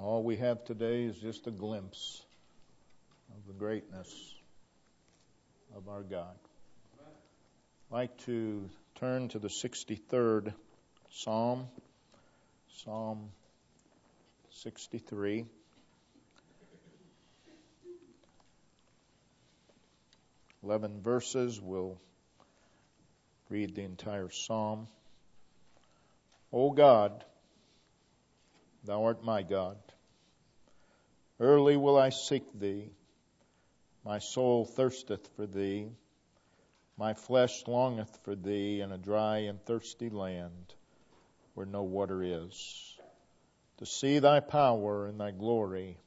All we have today is just a glimpse of the greatness of our God. I'd like to turn to the 63rd Psalm, Psalm 63. Eleven verses. We'll read the entire psalm. O God, Thou art my God. Early will I seek Thee. My soul thirsteth for Thee. My flesh longeth for Thee in a dry and thirsty land where no water is, to see Thy power and Thy glory,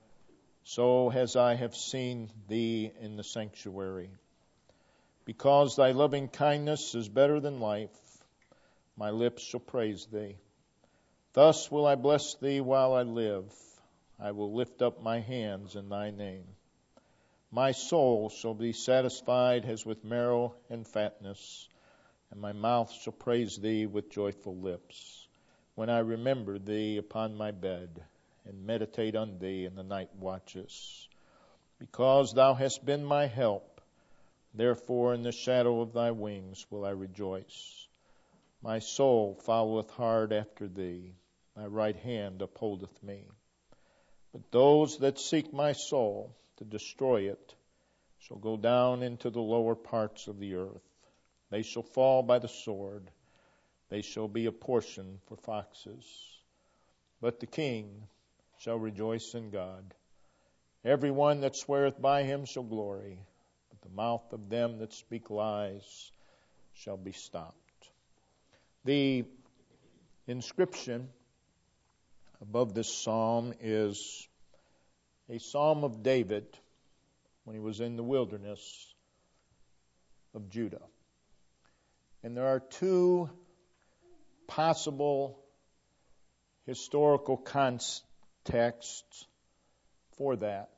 so as I have seen Thee in the sanctuary. Because Thy loving kindness is better than life, my lips shall praise Thee. Thus will I bless Thee while I live. I will lift up my hands in Thy name. My soul shall be satisfied as with marrow and fatness, and my mouth shall praise Thee with joyful lips, when I remember Thee upon my bed, and meditate on Thee in the night watches. Because Thou hast been my help, therefore in the shadow of Thy wings will I rejoice. My soul followeth hard after Thee. Thy right hand upholdeth me. But those that seek my soul to destroy it shall go down into the lower parts of the earth. They shall fall by the sword. They shall be a portion for foxes. But the king shall rejoice in God. Every one that sweareth by Him shall glory. But the mouth of them that speak lies shall be stopped. The inscription above this psalm is a psalm of David when he was in the wilderness of Judah. And there are two possible historical contexts for that.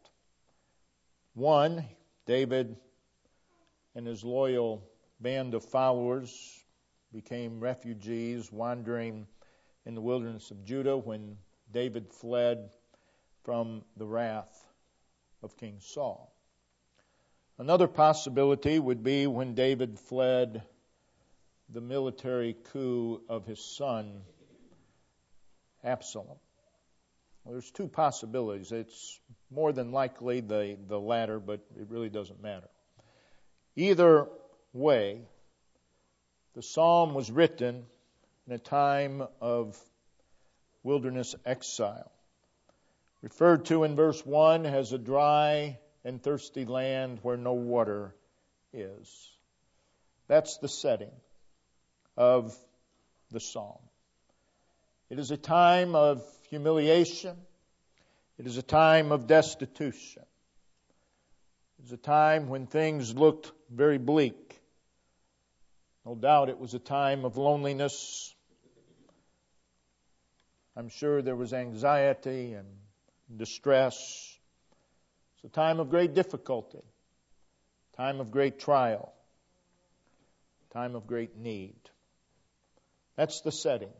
One, David and his loyal band of followers became refugees wandering in the wilderness of Judah when David fled from the wrath of King Saul. Another possibility would be when David fled the military coup of his son, Absalom. Well, there's two possibilities. It's more than likely the latter, but it really doesn't matter. Either way, the psalm was written in a time of wilderness exile, referred to in verse 1 as a dry and thirsty land where no water is. That's the setting of the psalm. It is a time of humiliation. It is a time of destitution. It is a time when things looked very bleak. No doubt it was a time of loneliness. I'm sure there was anxiety and distress. It's a time of great difficulty, time of great trial, time of great need. That's the setting.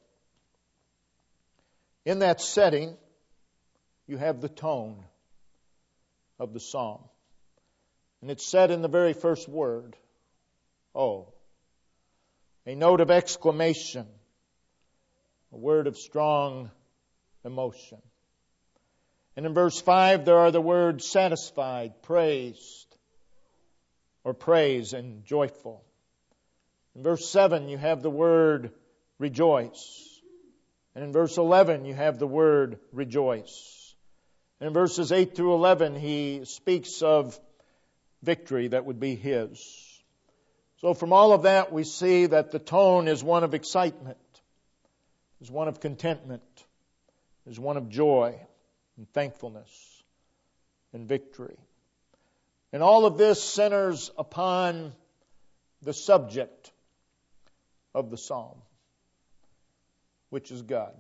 In that setting, you have the tone of the psalm. And it's said in the very first word, oh. A note of exclamation, a word of strong emotion. And in verse 5 there are the words satisfied, praised, or praise and joyful. In verse 7 you have the word rejoice. And in verse 11 you have the word rejoice. And in verses 8 through 11 he speaks of victory that would be his. So from all of that we see that the tone is one of excitement, is one of contentment, is one of joy and thankfulness and victory. And all of this centers upon the subject of the psalm, which is God.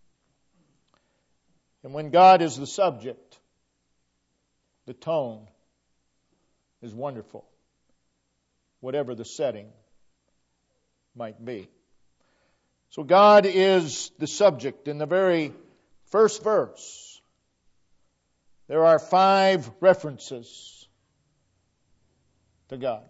And when God is the subject, the tone is wonderful, whatever the setting might be. So God is the subject. In the very first verse there are 5 references to God.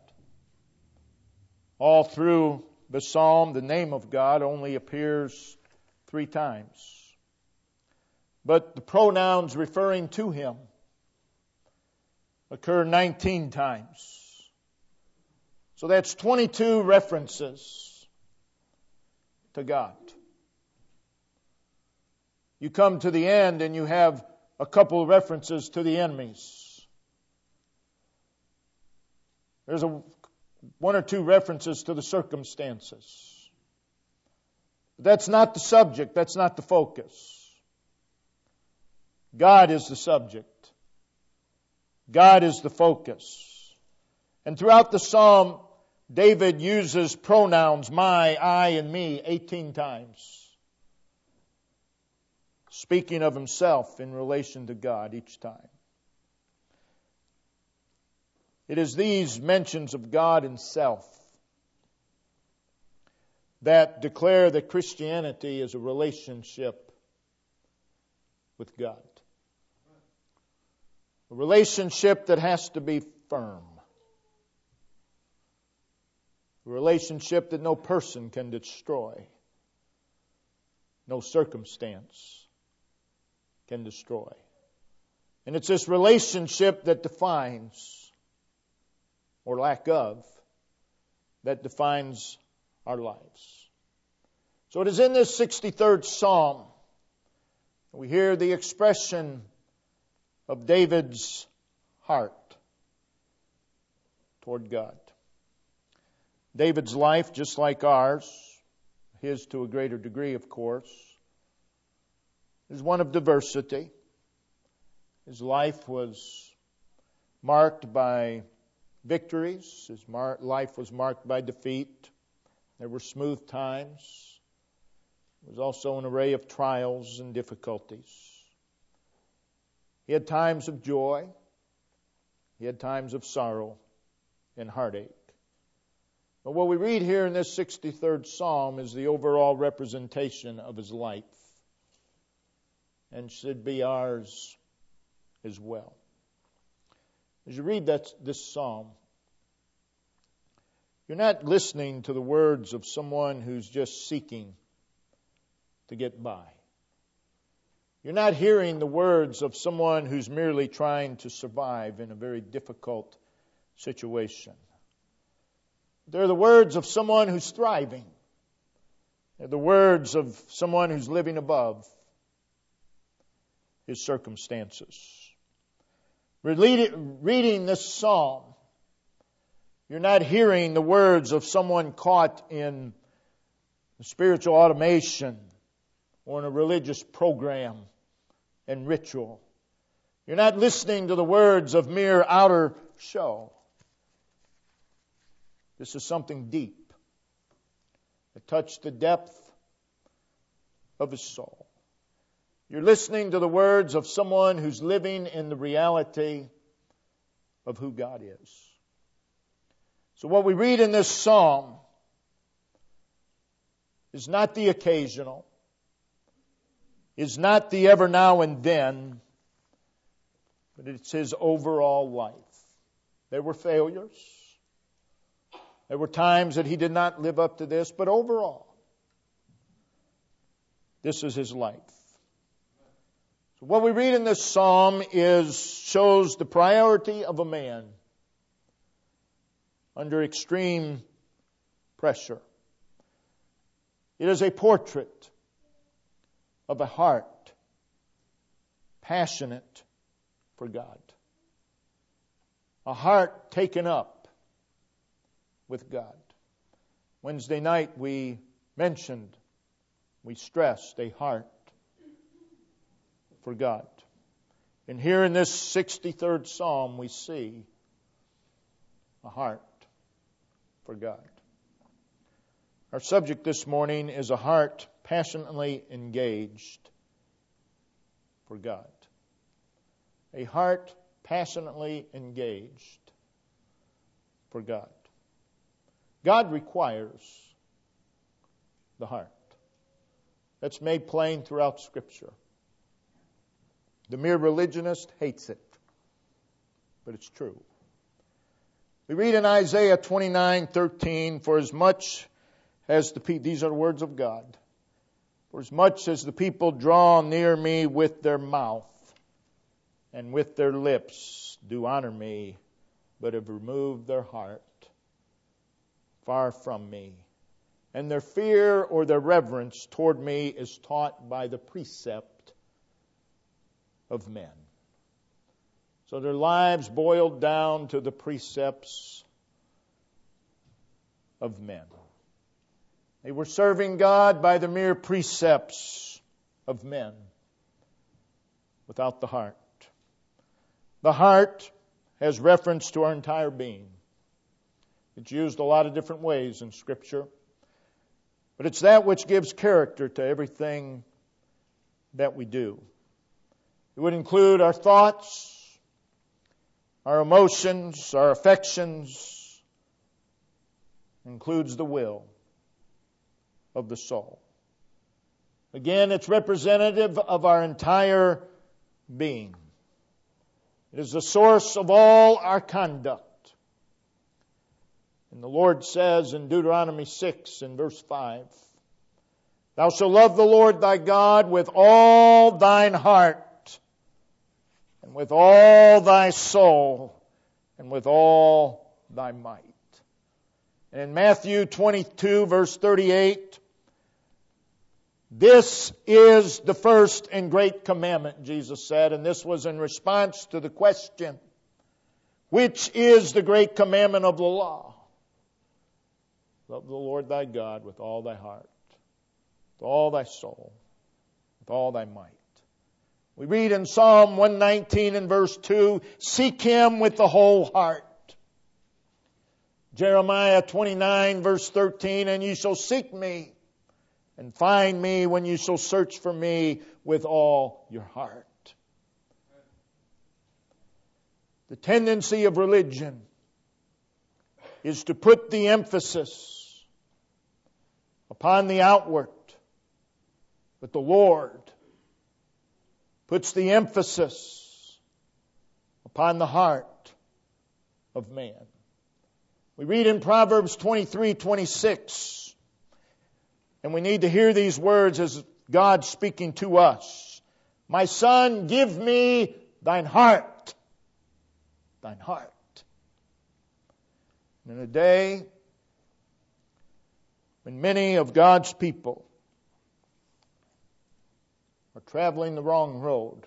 All through the psalm, the name of God only appears 3 times. But the pronouns referring to Him occur 19 times. So that's 22 references to God. You come to the end and you have a couple of references to the enemies. There's 1 or 2 references to the circumstances. But that's not the subject. That's not the focus. God is the subject. God is the focus. And throughout the psalm, David uses pronouns my, I, and me 18 times, speaking of himself in relation to God each time. It is these mentions of God and self that declare that Christianity is a relationship with God. A relationship that has to be firm. A relationship that no person can destroy. No circumstance can destroy. And it's this relationship that defines, or lack of, that defines our lives. So it is in this 63rd Psalm we hear the expression of David's heart toward God. David's life, just like ours, his to a greater degree, of course, is one of diversity. His life was marked by victories. His life was marked by defeat. There were smooth times. There was also an array of trials and difficulties. He had times of joy. He had times of sorrow and heartache. But what we read here in this 63rd Psalm is the overall representation of his life, and should be ours as well. As you read this psalm, you're not listening to the words of someone who's just seeking to get by. You're not hearing the words of someone who's merely trying to survive in a very difficult situation. They're the words of someone who's thriving. They're the words of someone who's living above his circumstances. Reading this psalm, you're not hearing the words of someone caught in spiritual automation or in a religious program and ritual. You're not listening to the words of mere outer show. This is something deep that touched the depth of his soul. You're listening to the words of someone who's living in the reality of who God is. So what we read in this psalm is not the occasional, is not the ever now and then, but it's his overall life. There were failures. There were times that he did not live up to this, but overall, this is his life. So what we read in this psalm shows the priority of a man under extreme pressure. It is a portrait of a heart passionate for God. A heart taken up with God. Wednesday night we stressed a heart for God. And here in this 63rd Psalm we see a heart for God. Our subject this morning is a heart passionately engaged for God. A heart passionately engaged for God. God requires the heart. That's made plain throughout Scripture. The mere religionist hates it. But it's true. We read in Isaiah 29:13, for as much as the people, these are the words of God, for as much as the people draw near me with their mouth and with their lips do honor me, but have removed their heart far from me. And their fear or their reverence toward me is taught by the precept of men. So their lives boiled down to the precepts of men. They were serving God by the mere precepts of men without the heart. The heart has reference to our entire being. It's used a lot of different ways in Scripture. But it's that which gives character to everything that we do. It would include our thoughts, our emotions, our affections. It includes the will of the soul. Again, it's representative of our entire being. It is the source of all our conduct. And the Lord says in Deuteronomy 6 and verse 5, thou shalt love the Lord thy God with all thine heart, and with all thy soul, and with all thy might. And in Matthew 22 verse 38, this is the first and great commandment, Jesus said, and this was in response to the question, which is the great commandment of the law? Love the Lord thy God with all thy heart, with all thy soul, with all thy might. We read in Psalm 119 and verse 2, seek Him with the whole heart. Jeremiah 29 verse 13, and ye shall seek me and find me when you shall search for me with all your heart. The tendency of religion is to put the emphasis upon the outward, but the Lord puts the emphasis upon the heart of man. We read in Proverbs 23:26, and we need to hear these words as God speaking to us. My son, give me thine heart. Thine heart. In a day when many of God's people are traveling the wrong road,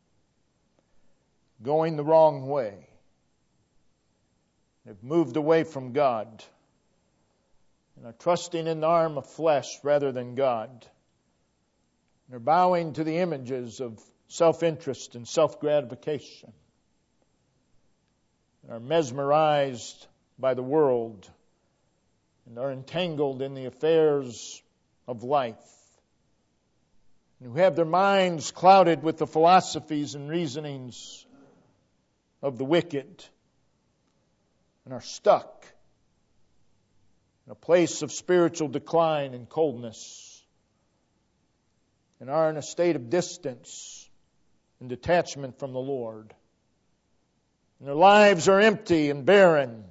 going the wrong way, they've moved away from God and are trusting in the arm of flesh rather than God. They're bowing to the images of self-interest and self-gratification, and are mesmerized by the world, and are entangled in the affairs of life, and who have their minds clouded with the philosophies and reasonings of the wicked, and are stuck in a place of spiritual decline and coldness, and are in a state of distance and detachment from the Lord. And their lives are empty and barren.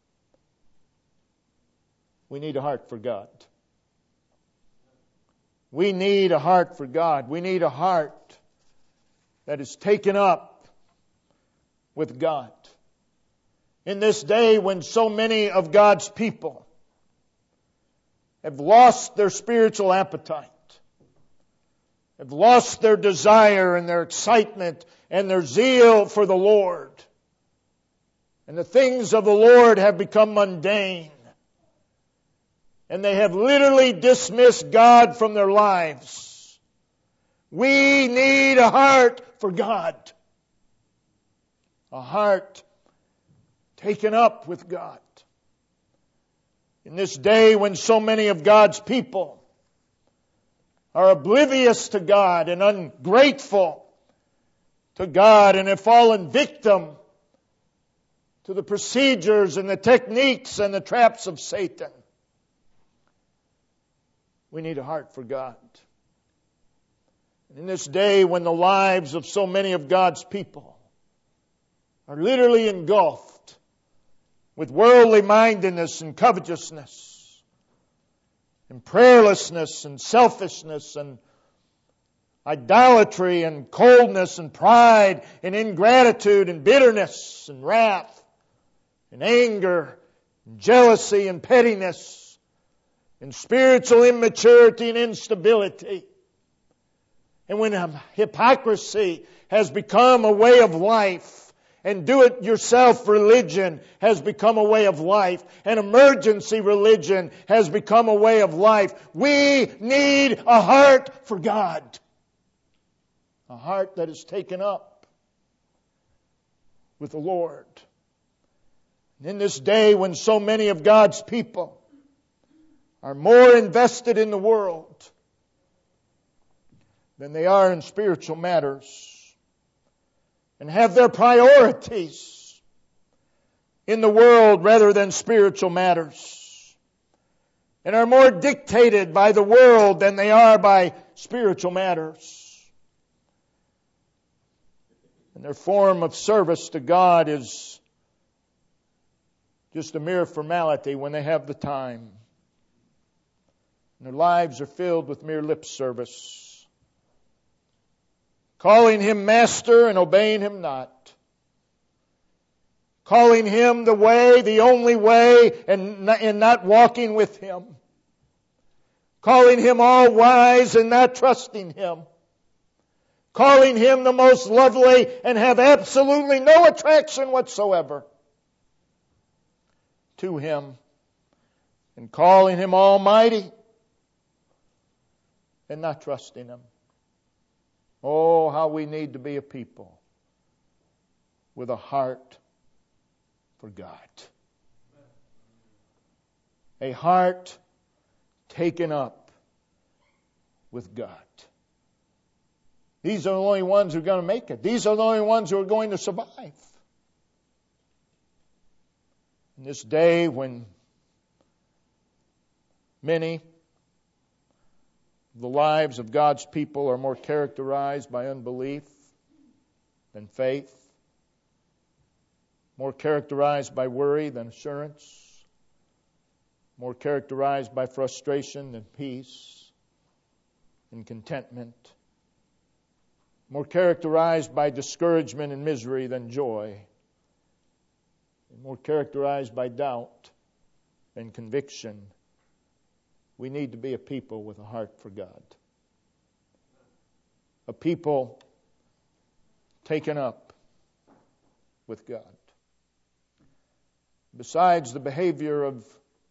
We need a heart for God. We need a heart for God. We need a heart that is taken up with God. In this day when so many of God's people have lost their spiritual appetite, have lost their desire and their excitement and their zeal for the Lord, and the things of the Lord have become mundane, and they have literally dismissed God from their lives. We need a heart for God. A heart taken up with God. In this day when so many of God's people are oblivious to God and ungrateful to God and have fallen victim to the procedures and the techniques and the traps of Satan. We need a heart for God. In this day when the lives of so many of God's people are literally engulfed with worldly mindedness and covetousness and prayerlessness and selfishness and idolatry and coldness and pride and ingratitude and bitterness and wrath and anger and jealousy and pettiness and spiritual immaturity and instability. And when hypocrisy has become a way of life, and do-it-yourself religion has become a way of life, and emergency religion has become a way of life, we need a heart for God. A heart that is taken up with the Lord. And in this day when so many of God's people are more invested in the world than they are in spiritual matters, and have their priorities in the world rather than spiritual matters, and are more dictated by the world than they are by spiritual matters. And their form of service to God is just a mere formality when they have the time. And their lives are filled with mere lip service, calling Him Master and obeying Him not. Calling Him the way, the only way, and not walking with Him. Calling Him all wise and not trusting Him. Calling Him the most lovely and have absolutely no attraction whatsoever to Him. And calling Him Almighty and not trusting Him. Oh, how we need to be a people with a heart for God. A heart taken up with God. These are the only ones who are going to make it. These are the only ones who are going to survive. In this day when many the lives of God's people are more characterized by unbelief than faith, more characterized by worry than assurance, more characterized by frustration than peace and contentment, more characterized by discouragement and misery than joy, and more characterized by doubt and conviction. We need to be a people with a heart for God. A people taken up with God. Besides the behavior of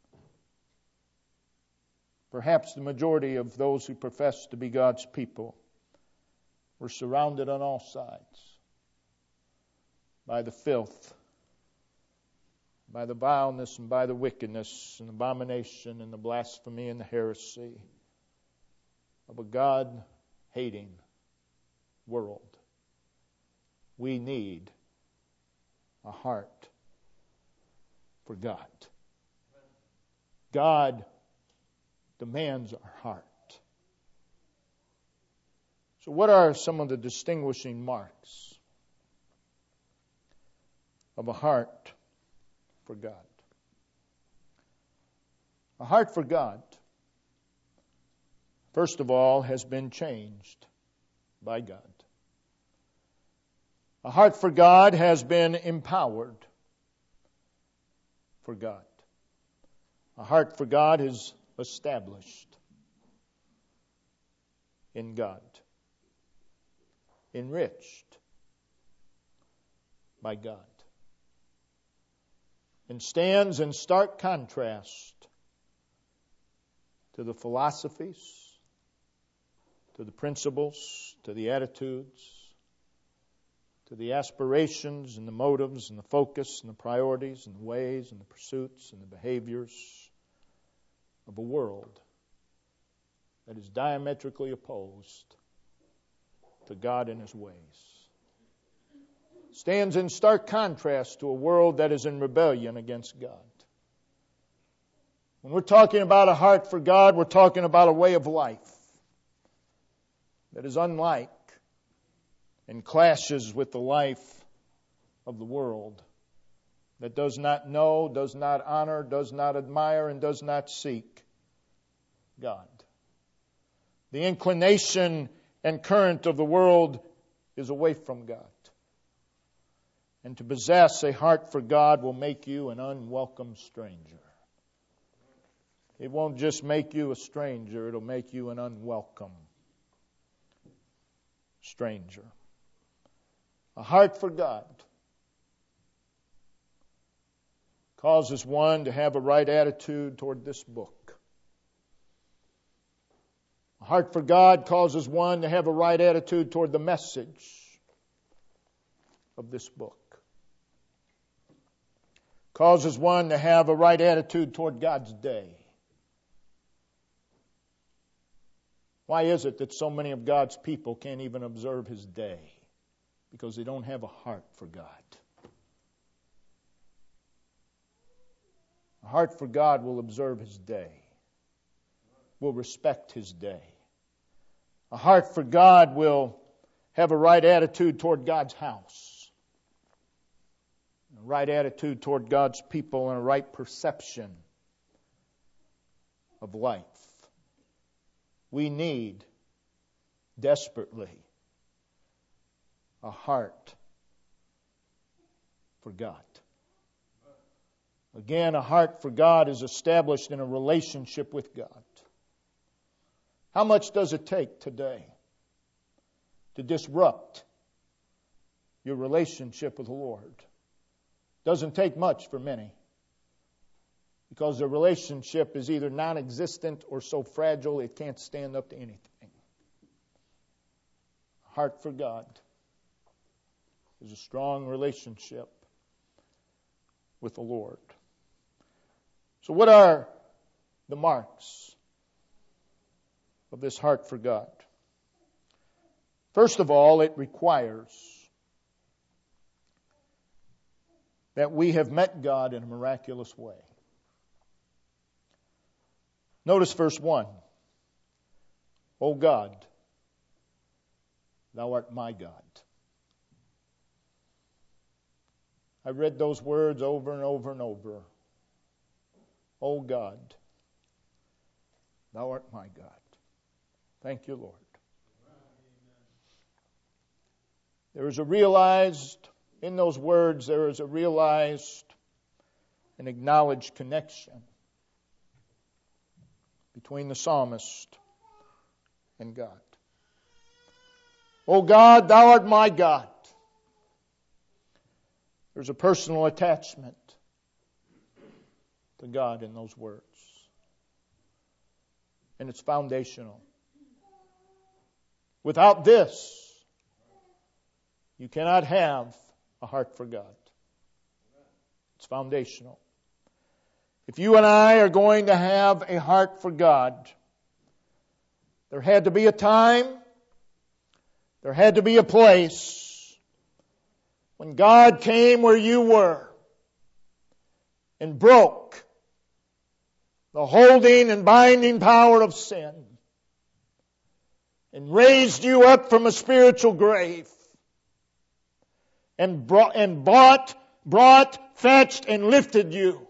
perhaps the majority of those who profess to be God's people, we're surrounded on all sides by the filth, by the vileness and by the wickedness and abomination and the blasphemy and the heresy of a God-hating world. We need a heart for God. God demands our heart. So what are some of the distinguishing marks of a heart for God? A heart for God, first of all, has been changed by God. A heart for God has been empowered for God. A heart for God is established in God, enriched by God, and stands in stark contrast to the philosophies, to the principles, to the attitudes, to the aspirations and the motives and the focus and the priorities and the ways and the pursuits and the behaviors of a world that is diametrically opposed to God and His ways. Stands in stark contrast to a world that is in rebellion against God. When we're talking about a heart for God, we're talking about a way of life. that is unlike and clashes with the life of the world, that does not know, does not honor, does not admire, and does not seek God. The inclination and current of the world is away from God. And to possess a heart for God will make you an unwelcome stranger. It won't just make you a stranger, it'll make you an unwelcome stranger. A heart for God causes one to have a right attitude toward this book. A heart for God causes one to have a right attitude toward the message of this book. Causes one to have a right attitude toward God's day. Why is it that so many of God's people can't even observe His day? Because they don't have a heart for God. A heart for God will observe His day, will respect His day. A heart for God will have a right attitude toward God's house, a right attitude toward God's people, and a right perception of life. We need desperately a heart for God. Again, a heart for God is established in a relationship with God. How much does it take today to disrupt your relationship with the Lord? Doesn't take much for many, because their relationship is either non-existent or so fragile it can't stand up to anything. A heart for God is a strong relationship with the Lord. So what are the marks of this heart for God? First of all, it requires that we have met God in a miraculous way. Notice verse 1. O God, Thou art my God. I read those words over and over and over. O God, Thou art my God. Thank you, Lord. There is a realized, in those words, there is a realized and acknowledged connection between the psalmist and God. O God, Thou art my God. There's a personal attachment to God in those words. And it's foundational. Without this, you cannot have a heart for God. It's foundational. If you and I are going to have a heart for God, there had to be a time, there had to be a place when God came where you were and broke the holding and binding power of sin and raised you up from a spiritual grave and brought, fetched, and lifted you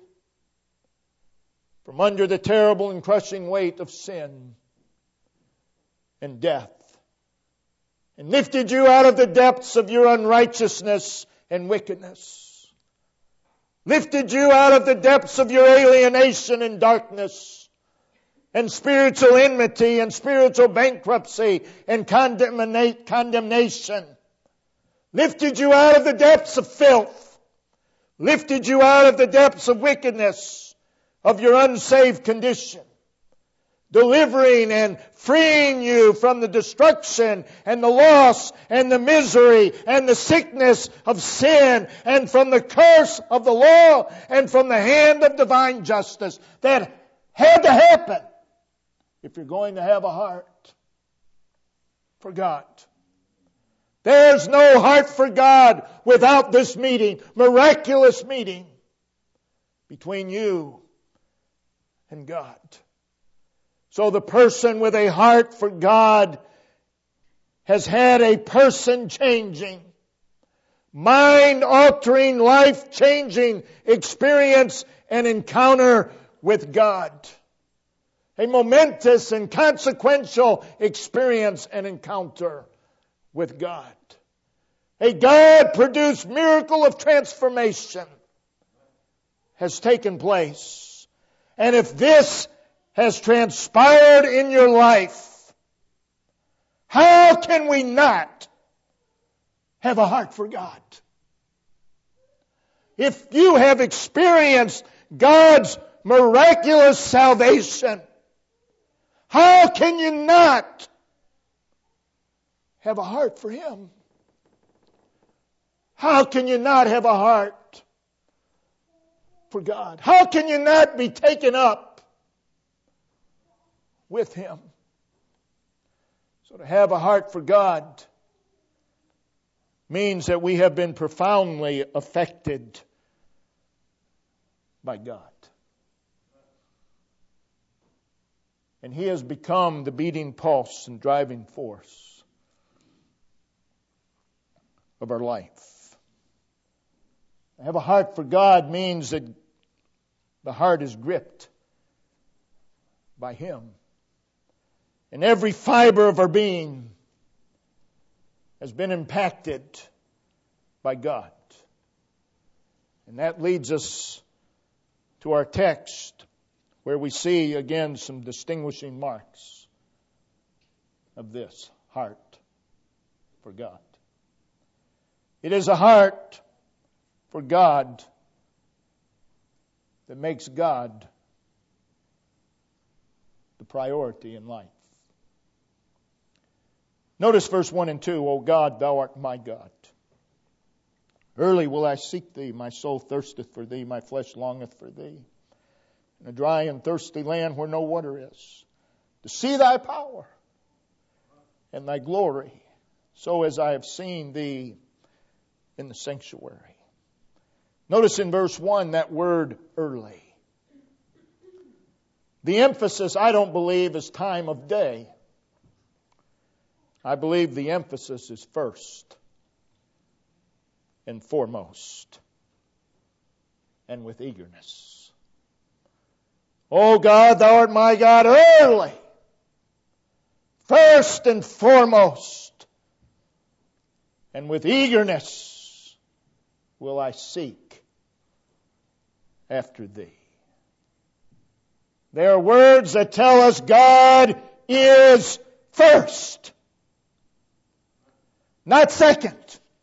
from under the terrible and crushing weight of sin and death, and lifted you out of the depths of your unrighteousness and wickedness, lifted you out of the depths of your alienation and darkness and spiritual enmity and spiritual bankruptcy and condemnation, lifted you out of the depths of filth, lifted you out of the depths of wickedness of your unsaved condition, delivering and freeing you from the destruction and the loss and the misery and the sickness of sin and from the curse of the law and from the hand of divine justice. That had to happen if you're going to have a heart for God. There's no heart for God without this meeting, miraculous meeting between you and God. So the person with a heart for God has had a person-changing, mind-altering, life-changing experience and encounter with God. A momentous and consequential experience and encounter with God. A God-produced miracle of transformation has taken place. And if this has transpired in your life, how can we not have a heart for God? If you have experienced God's miraculous salvation, how can you not have a heart for Him? How can you not have a heart for God? How can you not be taken up with Him? So to have a heart for God means that we have been profoundly affected by God. And He has become the beating pulse and driving force of our life. To have a heart for God means that the heart is gripped by Him. And every fiber of our being has been impacted by God. And that leads us to our text, where we see again some distinguishing marks of this heart for God. It is a heart for God that makes God the priority in life. Notice verse 1 and 2, O God, Thou art my God. Early will I seek Thee, my soul thirsteth for Thee, my flesh longeth for Thee. In a dry and thirsty land where no water is, to see Thy power and Thy glory, so as I have seen Thee in the sanctuary. Notice in verse 1 that word early. The emphasis, I don't believe, is time of day. I believe the emphasis is first and foremost and with eagerness. O God, Thou art my God, early, first and foremost, and with eagerness will I seek after Thee. They are words that tell us God is first, not second.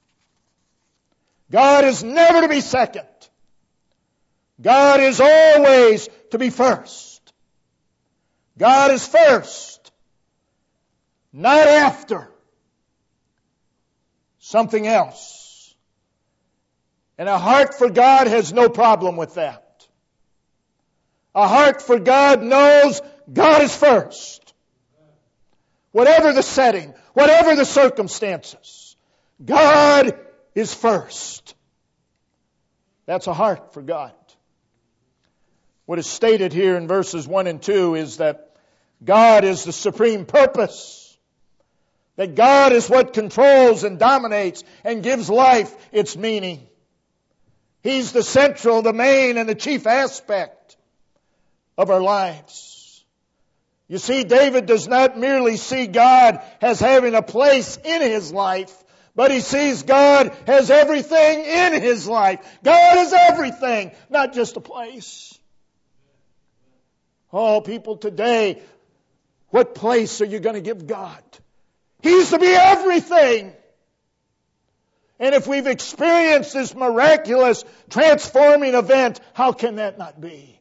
God is never to be second. God is always to be first. God is first, not after something else. And a heart for God has no problem with that. A heart for God knows God is first. Whatever the setting, whatever the circumstances, God is first. That's a heart for God. What is stated here in verses 1 and 2 is that God is the supreme purpose. That God is what controls and dominates and gives life its meaning. He's the central, the main, and the chief aspect of our lives. You see, David does not merely see God as having a place in his life, but he sees God as everything in his life. God is everything, not just a place. Oh, people today, what place are you going to give God? He's to be everything. And if we've experienced this miraculous, transforming event, how can that not be?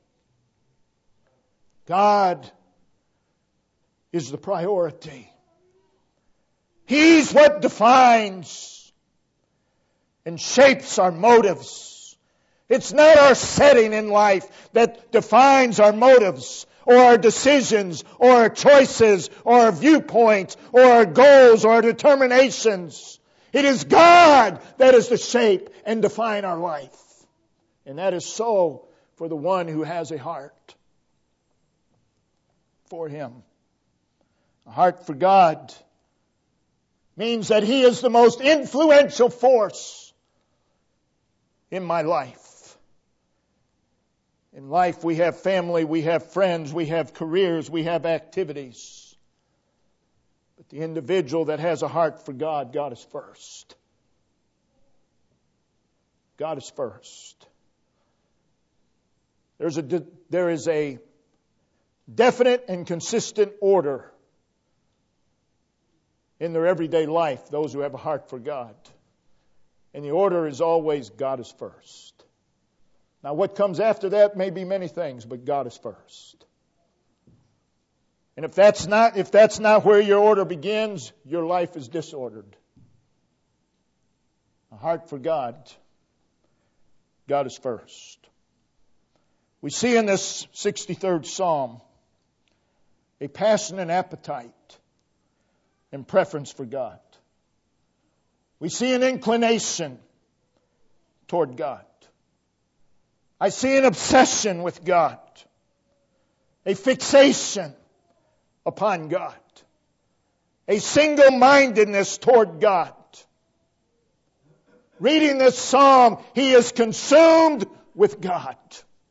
God is the priority. He's what defines and shapes our motives. It's not our setting in life that defines our motives or our decisions or our choices or our viewpoints or our goals or our determinations. It is God that is to shape and define our life. And that is so for the one who has a heart for Him. A heart for God means that He is the most influential force in my life. In life we have family, we have friends, we have careers, we have activities. But the individual that has a heart for God, God is first. God is first. There is a definite and consistent order in their everyday life, those who have a heart for God. And the order is always God is first. Now what comes after that may be many things, but God is first. And if that's not where your order begins, your life is disordered. A heart for God, God is first. We see in this 63rd Psalm a passion and appetite and preference for God. We see an inclination toward God. I see an obsession with God, a fixation upon God, a single-mindedness toward God. Reading this psalm, he is consumed with God.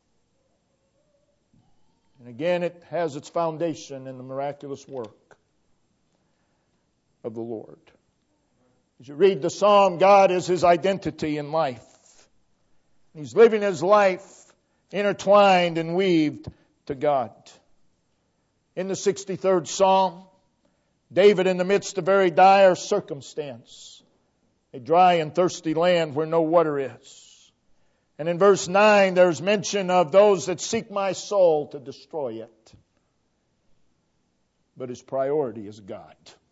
And again, it has its foundation in the miraculous work of the Lord. As you read the psalm, God is his identity in life. He's living his life intertwined and weaved to God. In the 63rd Psalm, David, in the midst of very dire circumstance, a dry and thirsty land where no water is. And in verse 9, there's mention of those that seek my soul to destroy it. But his priority is God.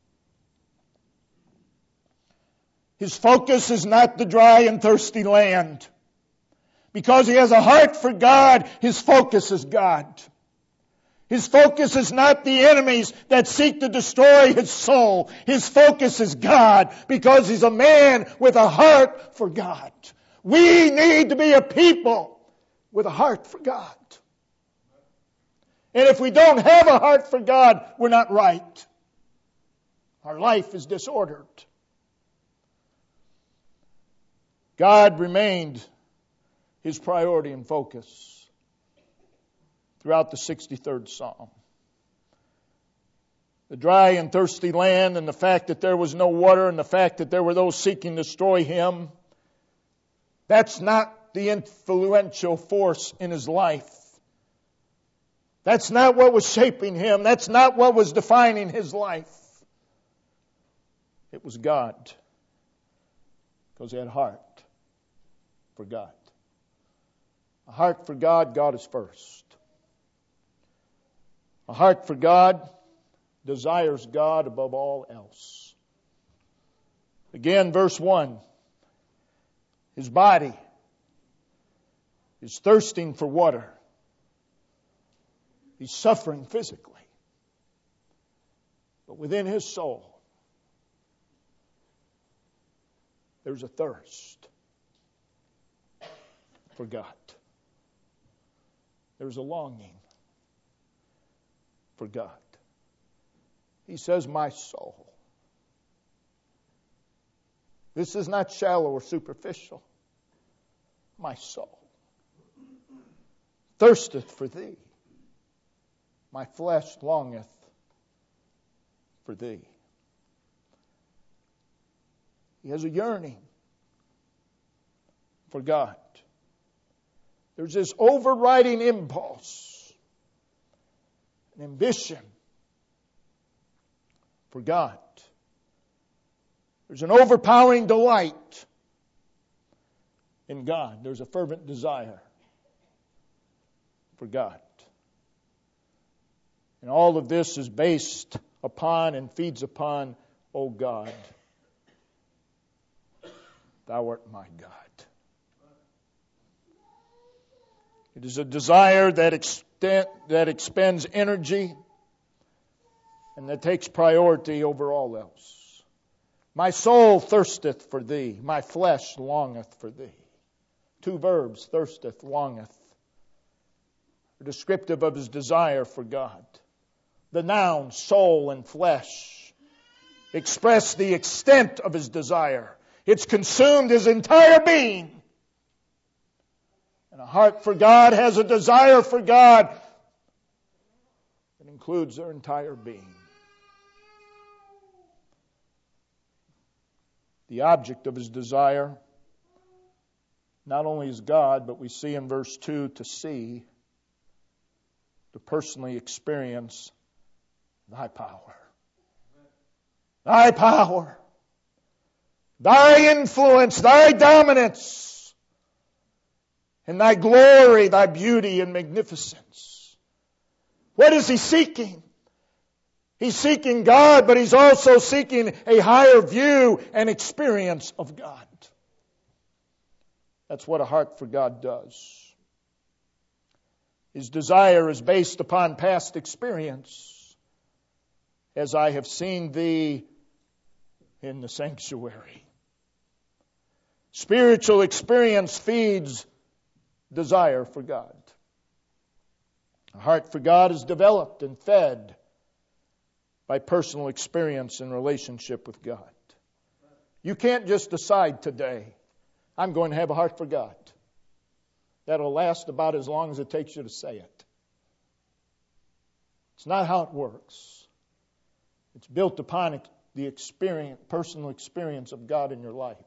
His focus is not the dry and thirsty land. Because he has a heart for God, his focus is God. His focus is not the enemies that seek to destroy his soul. His focus is God because he's a man with a heart for God. We need to be a people with a heart for God. And if we don't have a heart for God, we're not right. Our life is disordered. God remained his priority and focus throughout the 63rd Psalm. The dry and thirsty land and the fact that there was no water and the fact that there were those seeking to destroy him, that's not the influential force in his life. That's not what was shaping him. That's not what was defining his life. It was God. Because he had a heart for God. A heart for God, God is first. A heart for God desires God above all else. Again, verse 1. His body is thirsting for water. He's suffering physically. But within his soul, there's a thirst for God. There's a longing for God. He says, my soul. This is not shallow or superficial. My soul thirsteth for thee. My flesh longeth for thee. He has a yearning for God. There's this overriding impulse, an ambition for God. There's an overpowering delight in God. There's a fervent desire for God. And all of this is based upon and feeds upon, O God, thou art my God. It is a desire that expends energy and that takes priority over all else. My soul thirsteth for thee. My flesh longeth for thee. Two verbs, thirsteth, longeth, are descriptive of his desire for God. The noun, soul and flesh, express the extent of his desire. It's consumed his entire being. And a heart for God has a desire for God that includes their entire being. The object of his desire not only is God, but we see in verse 2 to see, to personally experience thy power. Thy power. Thy influence, thy dominance, and thy glory, thy beauty and magnificence. What is he seeking? He's seeking God, but he's also seeking a higher view and experience of God. That's what a heart for God does. His desire is based upon past experience. As I have seen thee in the sanctuary. Spiritual experience feeds desire for God. A heart for God is developed and fed by personal experience and relationship with God. You can't just decide today, I'm going to have a heart for God. That'll last about as long as it takes you to say it. It's not how it works. It's built upon the experience, personal experience of God in your life.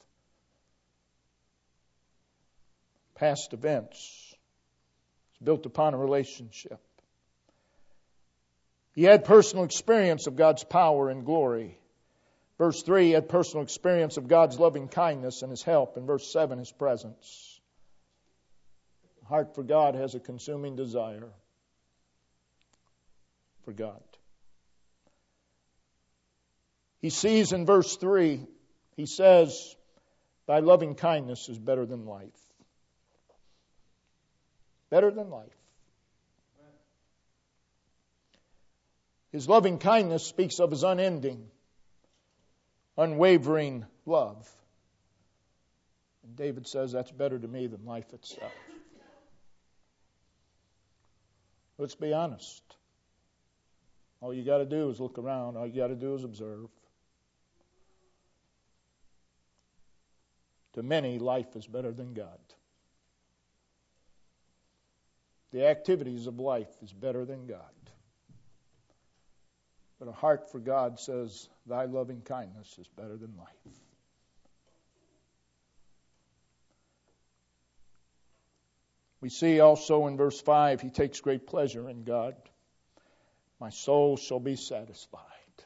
Past events. It's built upon a relationship. He had personal experience of God's power and glory. Verse 3, he had personal experience of God's loving kindness and his help. In verse 7, his presence. A heart for God has a consuming desire for God. He sees in verse 3, he says, thy loving kindness is better than life. Better than life. His loving kindness speaks of his unending, unwavering love. And David says that's better to me than life itself. Let's be honest. All you got to do is look around. All you got to do is observe. To many, life is better than God. The activities of life is better than God. But a heart for God says, thy loving kindness is better than life. We see also in verse 5, he takes great pleasure in God. My soul shall be satisfied.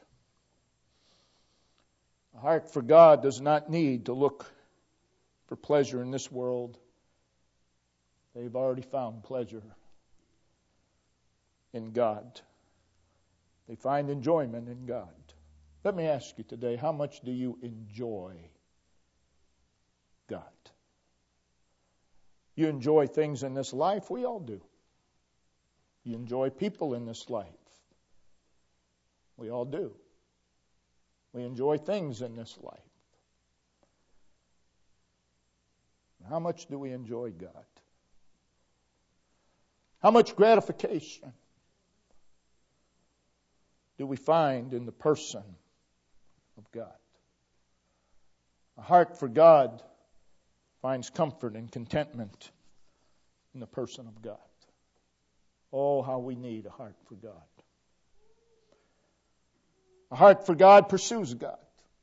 A heart for God does not need to look for pleasure in this world. They've already found pleasure in God. They find enjoyment in God. Let me ask you today, how much do you enjoy God? You enjoy things in this life? We all do. You enjoy people in this life? We all do. We enjoy things in this life. How much do we enjoy God? How much gratification do we find in the person of God? A heart for God finds comfort and contentment in the person of God. Oh, how we need a heart for God. A heart for God pursues God.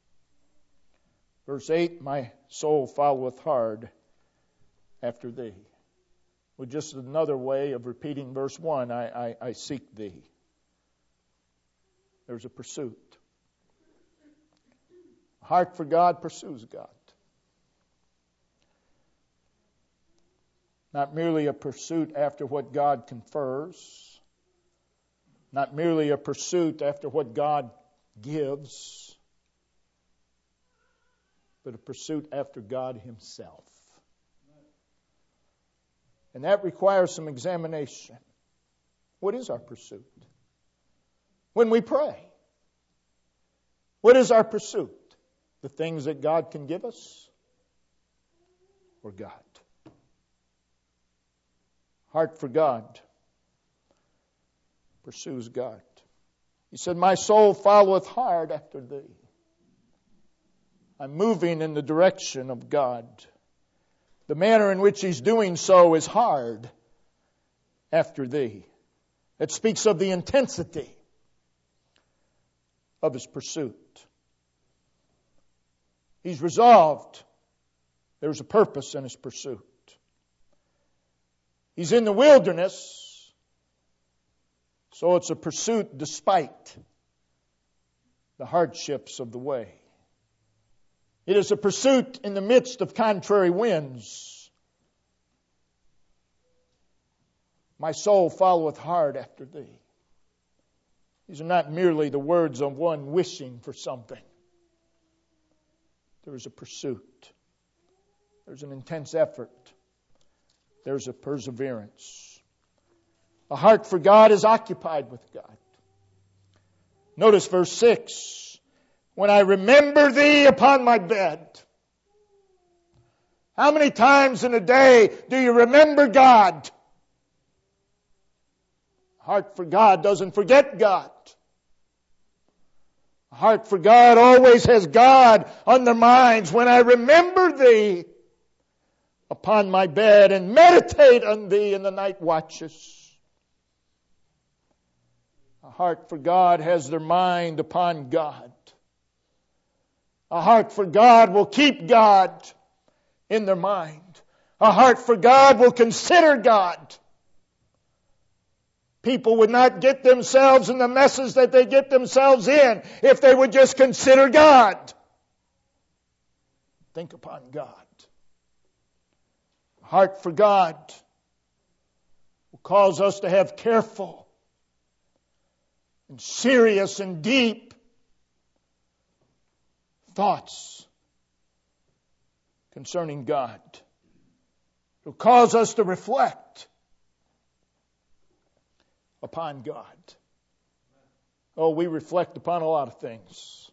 Verse 8, my soul followeth hard after thee. Well, just another way of repeating verse 1, I seek thee. There's a pursuit. A heart for God pursues God. Not merely a pursuit after what God confers. Not merely a pursuit after what God gives. But a pursuit after God himself. And that requires some examination. What is our pursuit? When we pray, what is our pursuit? The things that God can give us? Or God? Heart for God pursues God. He said, my soul followeth hard after thee. I'm moving in the direction of God. The manner in which he's doing so is hard after thee. It speaks of the intensity of his pursuit. He's resolved. There's a purpose in his pursuit. He's in the wilderness, so it's a pursuit despite the hardships of the way. It is a pursuit in the midst of contrary winds. My soul followeth hard after thee. These are not merely the words of one wishing for something. There is a pursuit. There's an intense effort. There's a perseverance. A heart for God is occupied with God. Notice verse 6. When I remember thee upon my bed. How many times in a day do you remember God? A heart for God doesn't forget God. A heart for God always has God on their minds. When I remember thee upon my bed and meditate on thee in the night watches. A heart for God has their mind upon God. A heart for God will keep God in their mind. A heart for God will consider God. People would not get themselves in the messes that they get themselves in if they would just consider God. Think upon God. A heart for God will cause us to have careful and serious and deep thoughts concerning God. It will cause us to reflect upon God. Oh, we reflect upon a lot of things.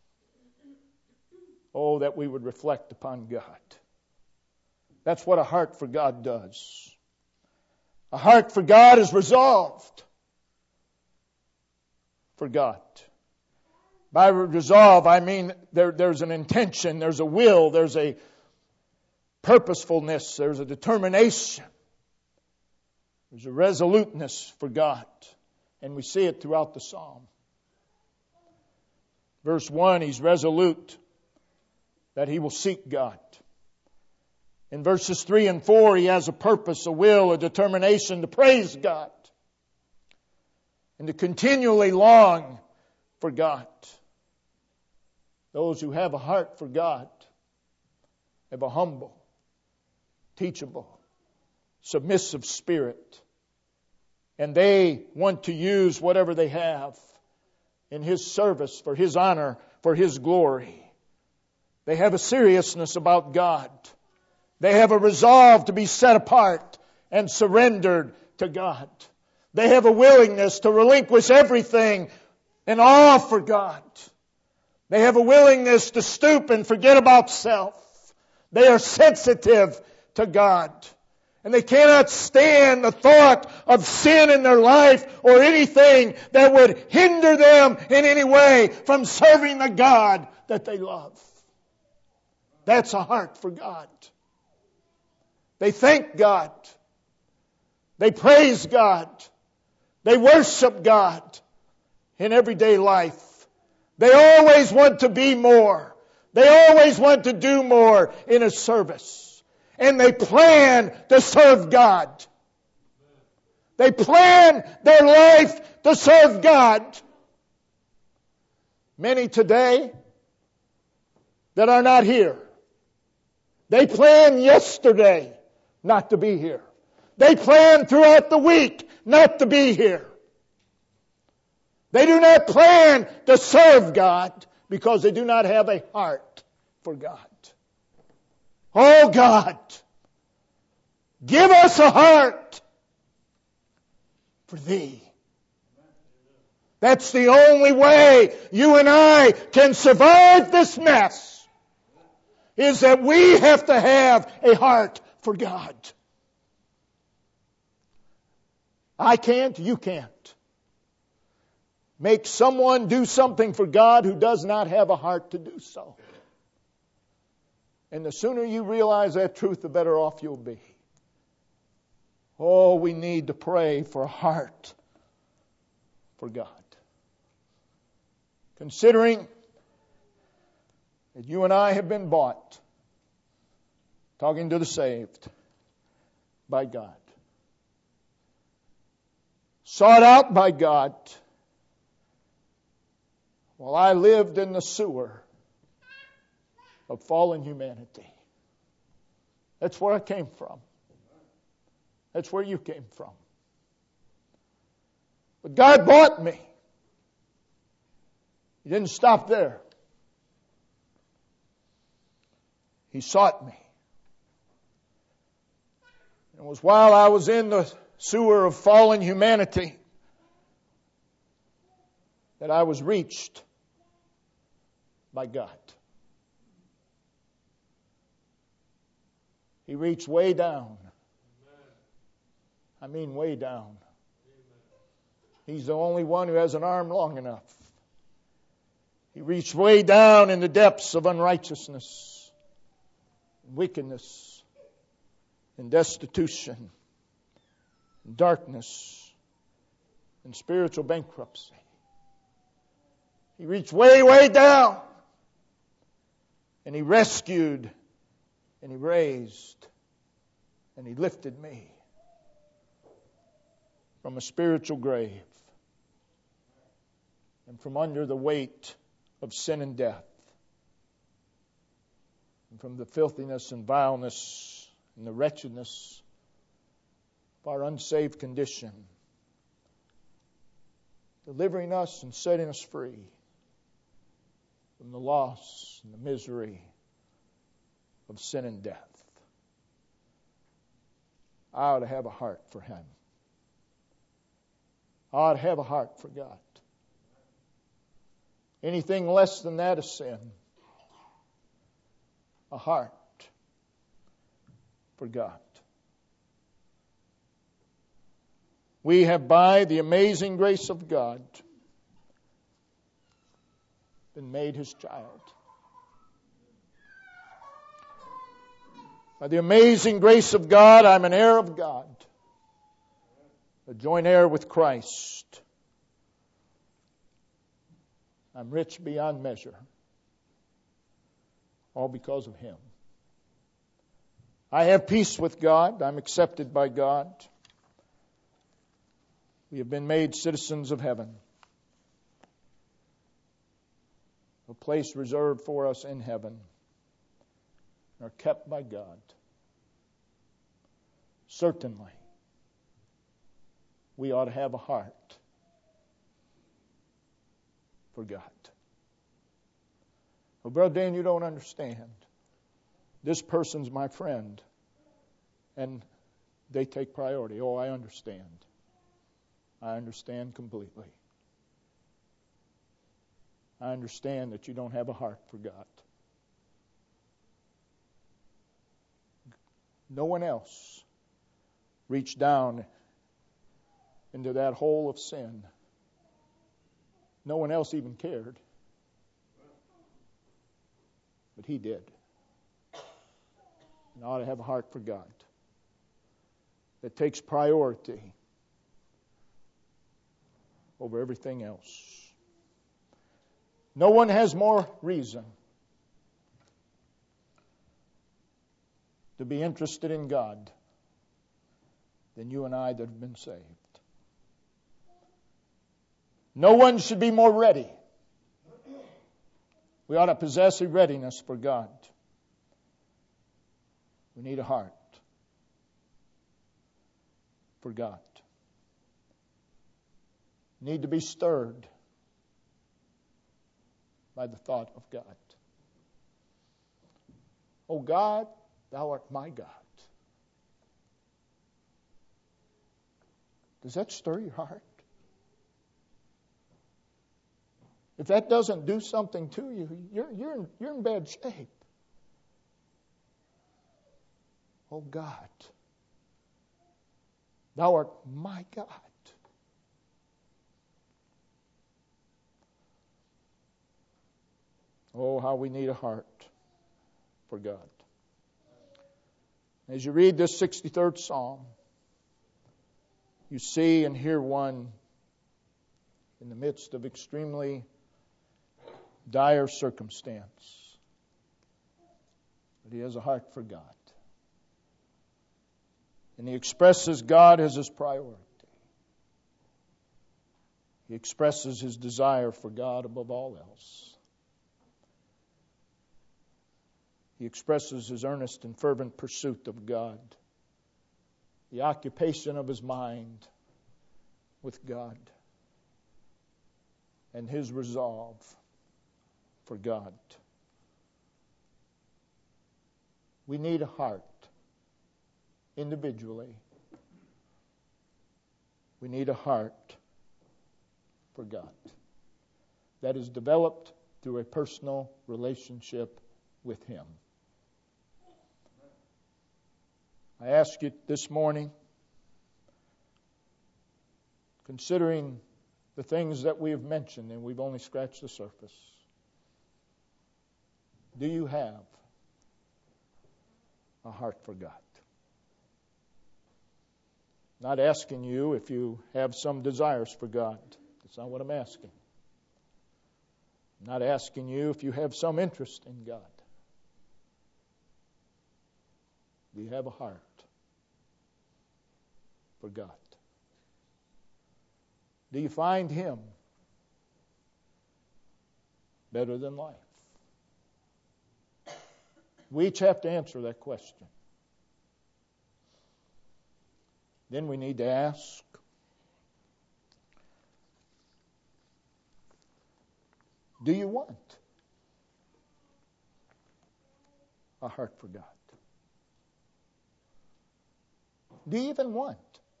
Oh, that we would reflect upon God. That's what a heart for God does. A heart for God is resolved for God. By resolve, I mean there's an intention, there's a will, there's a purposefulness, there's a determination. There's a resoluteness for God. And we see it throughout the psalm. Verse 1, he's resolute that he will seek God. In verses 3 and 4, he has a purpose, a will, a determination to praise God. And to continually long for God. Those who have a heart for God have a humble, teachable, submissive spirit. And they want to use whatever they have in His service, for His honor, for His glory. They have a seriousness about God. They have a resolve to be set apart and surrendered to God. They have a willingness to relinquish everything and all for God. They have a willingness to stoop and forget about self. They are sensitive to God. And they cannot stand the thought of sin in their life or anything that would hinder them in any way from serving the God that they love. That's a heart for God. They thank God. They praise God. They worship God in everyday life. They always want to be more. They always want to do more in His service. And they plan to serve God. They plan their life to serve God. Many today that are not here, they planned yesterday not to be here. They planned throughout the week not to be here. They do not plan to serve God because they do not have a heart for God. Oh God, give us a heart for Thee. That's the only way you and I can survive this mess, is that we have to have a heart for God. I can't, you can't. make someone do something for God who does not have a heart to do so. And the sooner you realize that truth, the better off you'll be. Oh, we need to pray for a heart for God. Considering that you and I have been bought, talking to the saved, by God. Sought out by God. While I lived in the sewer of fallen humanity. That's where I came from. That's where you came from. But God bought me. He didn't stop there. He sought me. It was while I was in the sewer of fallen humanity that I was reached by God. He reached way down. I mean way down. He's the only one who has an arm long enough. He reached way down in the depths of unrighteousness, wickedness, and destitution, and darkness, and spiritual bankruptcy. He reached way, way down. And He rescued, and He raised, and He lifted me from a spiritual grave and from under the weight of sin and death and from the filthiness and vileness and the wretchedness of our unsaved condition, delivering us and setting us free from the loss and the misery of sin and death. I ought to have a heart for Him. I ought to have a heart for God. Anything less than that is sin. A heart for God. We have, by the amazing grace of God, been made His child. By the amazing grace of God, I'm an heir of God, a joint heir with Christ. I'm rich beyond measure, all because of Him. I have peace with God. I'm accepted by God. We have been made citizens of heaven, a place reserved for us in heaven, are kept by God. Certainly, we ought to have a heart for God. Well, Brother Dan, you don't understand. This person's my friend, and they take priority. Oh, I understand. I understand completely. I understand that you don't have a heart for God. No one else reached down into that hole of sin. No one else even cared. But He did. And ought to have a heart for God that takes priority over everything else. No one has more reason to be interested in God than you and I that have been saved. No one should be more ready. We ought to possess a readiness for God. We need a heart for God. Need to be stirred by the thought of God. Oh God, Thou art my God. Does that stir your heart? If that doesn't do something to you, you're in bad shape. Oh God, Thou art my God. Oh, how we need a heart for God. As you read this 63rd Psalm, you see and hear one in the midst of extremely dire circumstance. But he has a heart for God. And he expresses God as his priority. He expresses his desire for God above all else. He expresses his earnest and fervent pursuit of God, the occupation of his mind with God, and his resolve for God. We need a heart individually. We need a heart for God that is developed through a personal relationship with him. I ask you this morning, considering the things that we have mentioned, and we've only scratched the surface, do you have a heart for God? Not asking you if you have some desires for God. That's not what I'm asking. I'm not asking you if you have some interest in God. Do you have a heart for God? Do you find him better than life? We each have to answer that question. Then we need to ask, do you want a heart for God? Do you even want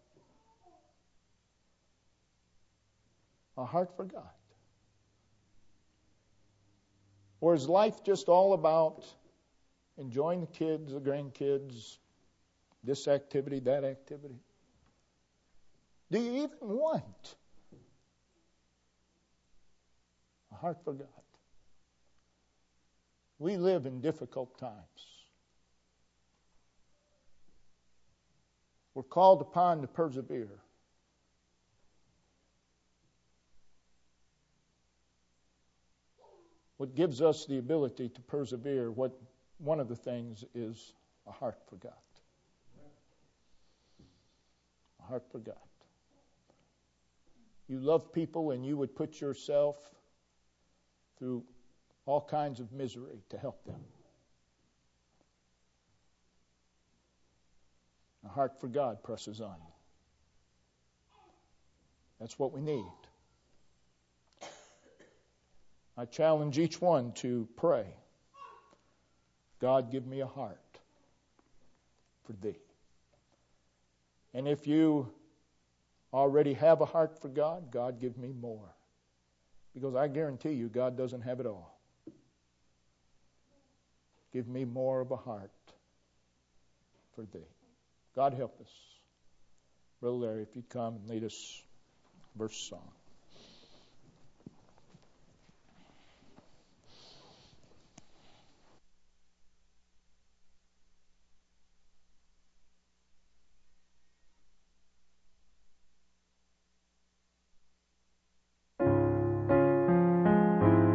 a heart for God? Or is life just all about enjoying the kids, the grandkids, this activity, that activity? Do you even want a heart for God? We live in difficult times. We're called upon to persevere. What gives us the ability to persevere, one of the things is a heart for God. A heart for God. You love people and you would put yourself through all kinds of misery to help them. A heart for God presses on. That's what we need. I challenge each one to pray, God, give me a heart for thee. And if you already have a heart for God, God, give me more. Because I guarantee you, God doesn't have it all. Give me more of a heart for thee. God help us. Brother Larry, if you'd come and lead us verse song.